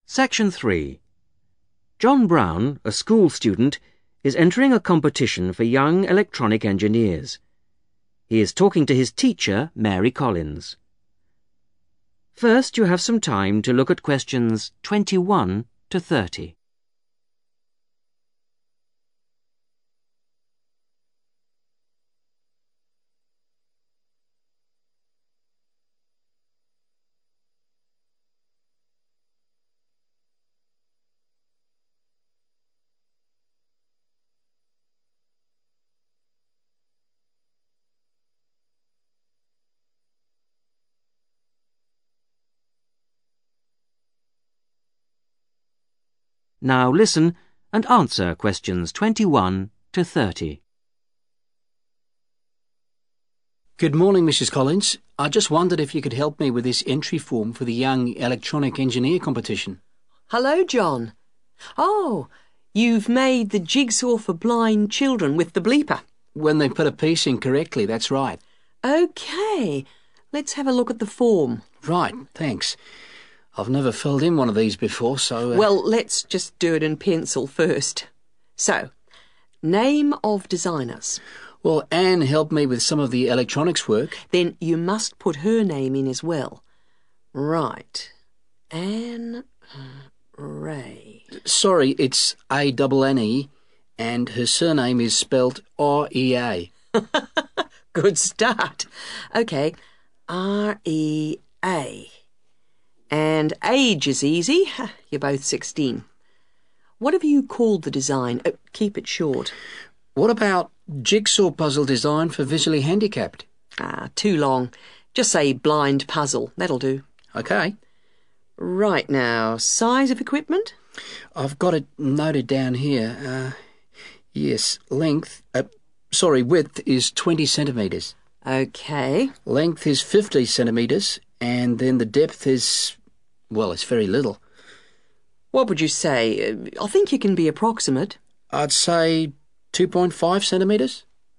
Section 3. John Brown, a school student, is entering a competition for young electronic engineers. He is talking to his teacher, Mary Collins. First, you have some time to look at questions 21 to 30. Now listen and answer questions 21 to 30. Good morning, Mrs. Collins. I just wondered if you could help me with this entry form for the Young Electronic Engineer competition. Hello, John. Oh, you've made the jigsaw for blind children with the bleeper. When they put a piece in correctly, that's right. OK, let's have a look at the form. Right, thanks. I've never filled in one of these before, so... Well, let's just do it in pencil first. So, name of designers. Well, Anne helped me with some of the electronics work. Then you must put her name in as well. Right. Anne Ray. Sorry, it's A-N-N-E, and her surname is spelt R-E-A. Good start. OK, R-E-A. And age is easy. You're both 16. What have you called the design? Keep it short. What about jigsaw puzzle design for visually handicapped? Too long. Just say blind puzzle. That'll do. OK. Right now, size of equipment? I've got it noted down here. Yes, width is 20 centimetres. OK. Length is 50 centimetres, and then the depth is, well, it's very little. What would you say? I think you can be approximate. I'd say 2.5 centimetres.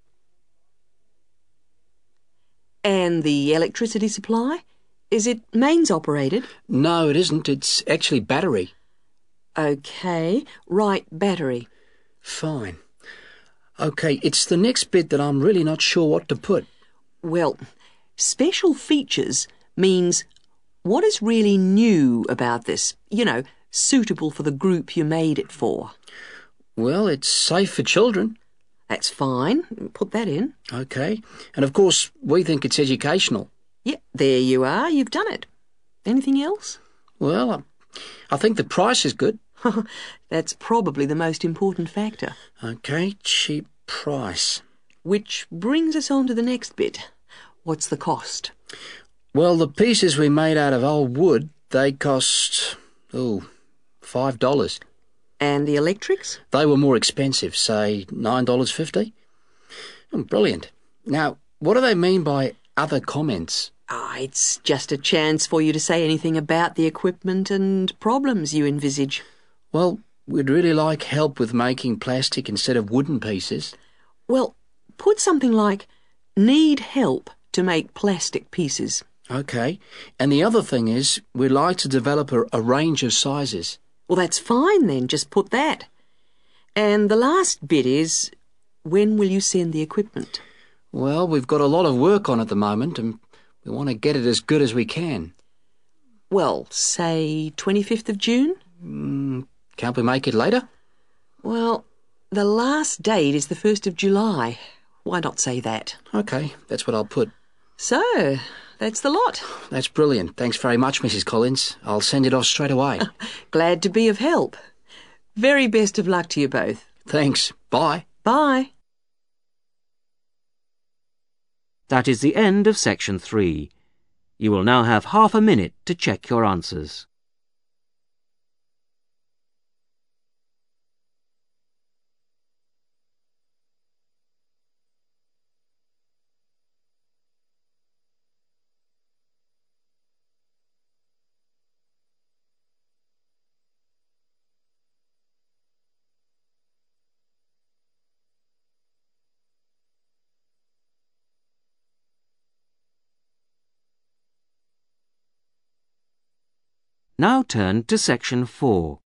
And the electricity supply? Is it mains operated? No, it isn't. It's actually battery. OK. Right, battery. Fine. OK, it's the next bit that I'm really not sure what to put. Well, special features means what is really new about this? Suitable for the group you made it for. Well, it's safe for children. That's fine. Put that in. OK. And of course, we think it's educational. Yeah, there you are. You've done it. Anything else? Well, I think the price is good. That's probably the most important factor. OK, cheap price. Which brings us on to the next bit. What's the cost? Well, the pieces we made out of old wood, they cost, $5. And the electrics? They were more expensive, say $9.50. Brilliant. Now, what do they mean by other comments? It's just a chance for you to say anything about the equipment and problems you envisage. Well, we'd really like help with making plastic instead of wooden pieces. Well, put something like, need help to make plastic pieces. OK. And the other thing is, we'd like to develop a range of sizes. Well, that's fine then. Just put that. And the last bit is, when will you send the equipment? Well, we've got a lot of work on at the moment, and we want to get it as good as we can. Well, say 25th of June? Can't we make it later? Well, the last date is the 1st of July. Why not say that? OK, that's what I'll put. So, that's the lot. That's brilliant. Thanks very much, Mrs. Collins. I'll send it off straight away. Glad to be of help. Very best of luck to you both. Thanks. Bye. Bye. That is the end of Section 3. You will now have half a minute to check your answers. Now turn to section 4.